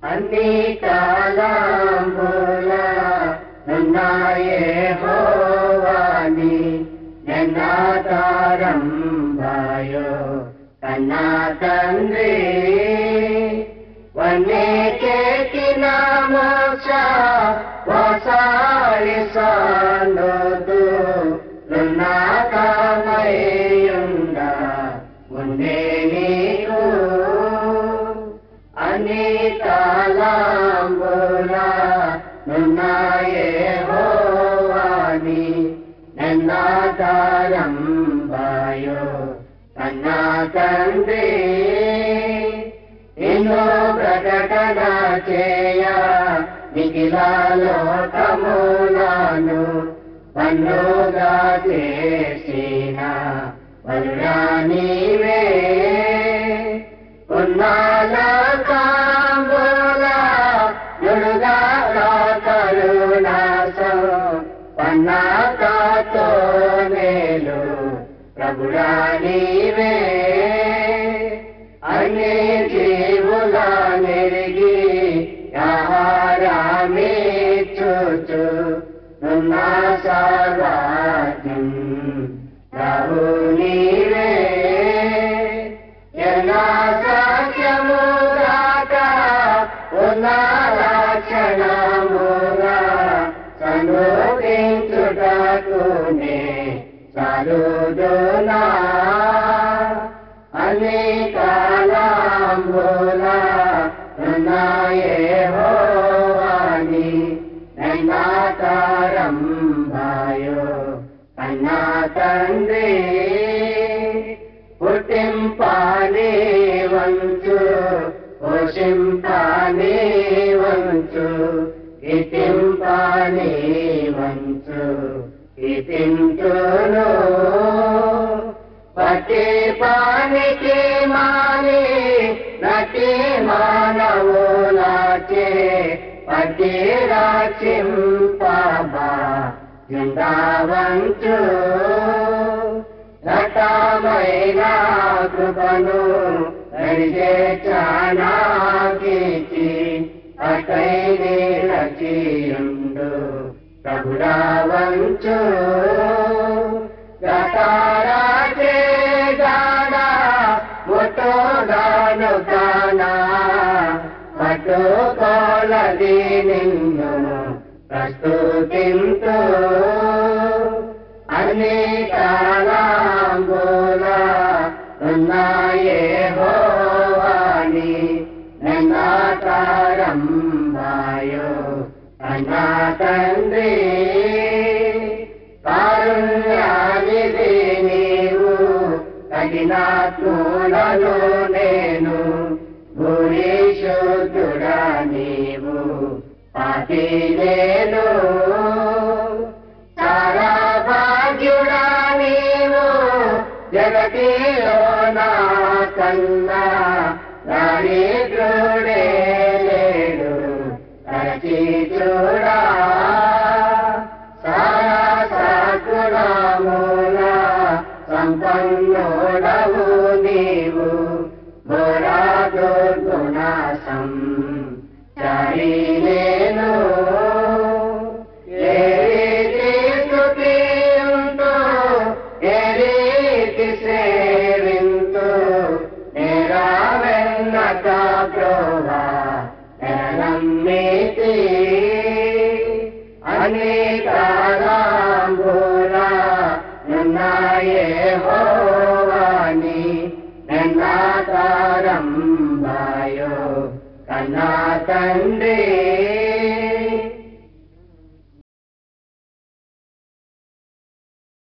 అన్ని కాలంబుల నున్న యెహోవాని నెన్నాతారంభాయో కన్నా తండ్రి వన్నికెక్కిన మోక్ష వాసాలి సాందోదు లున్నాకమయ్యుండ ఉండే నీకు అన్ని కాలంబుల నున్న యెహోవాని నెన్నాతారంభాయో కన్నా తండ్రి నిన్ను ప్రకటన చేయ మిగిల లోకములను పన్నుగా చేసిన వరుడా నీవే ఉన్నాల కాంబుల నుడుగా కరుణాసం పన్నాకతో మేలు ప్రభుడా నీవే అన్ని జీవుల నెరిగి ఆహారమిచ్చుచు నున్న సర్వజ్ఞం ప్రభు నీవే ఎలా సత్యముగాక ఉన్న లక్షణముగా సంబోధించుటకునే చదువునా అన్ని కాలంబుల నున్న యెహోవాని నెన్నాతారంభాయో కన్నా తండ్రి పుట్టింపని వంచు పోషింపని వంచు ఇతింపని వంచు ఇతించును పట్టి పానికి మాని నటి మానవులాచే పట్టి రాచింపబా జిందావంచు రటమైన కృపను నడిచే చానాకిచి అటైని రచియుండు ప్రభుడా వంచు గతారాచే గానా ముట్టోదాను కానా పట్టుకోలది నిన్ను ప్రస్తుతింతు అన్ని కాలంబుల నున్న యెహోవాని నెన్నాతారంభాయో కన్నా తండ్రి కారుణ్యానిధి నీవు తగినాత్ములను నేను భూరిశుద్ధుడా నీవు పాపి నేను చాలా భాగ్యుడా నీవు జగతిలో నా కన్నా దారిద్రుడే లేడు తరచి చూడా సారా సద్గుణముల సంపన్నుడవు నీవు ఘోరా దుర్గుణాసం చారి నేను ఏ రీతి స్తుతింతు ఏ రీతి సేవింతు నేరావెన్నట ప్రోవా నమ్మితి అన్ని కాలంబుల నున్న యెహోవాని నెన్నాతారంభాయో కన్నా తండ్రి